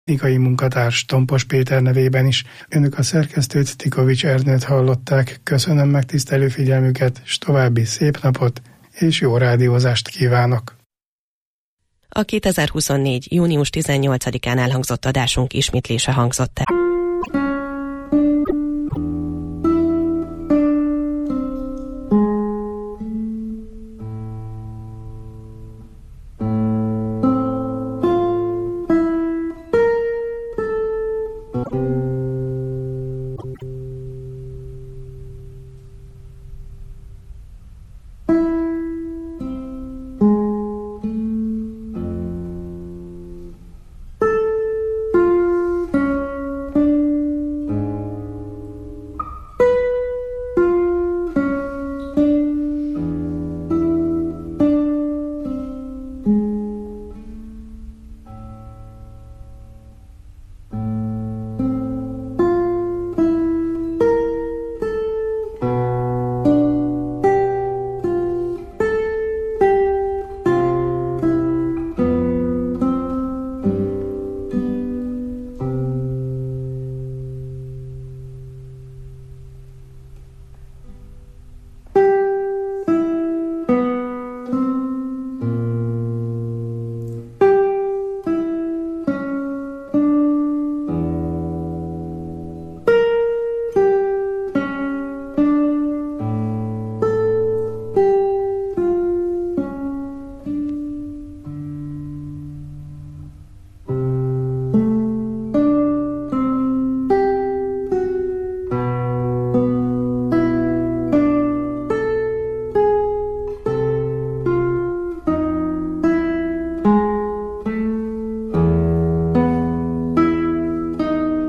technikai munkatárs Tompos Péter nevében is. Önök a szerkesztőt, Tikovics Ernőt hallották. Köszönöm megtisztelő figyelmüket, s további szép napot és jó rádiózást kívánok! A 2024. június 18-án elhangzott adásunk ismétlése hangzott el.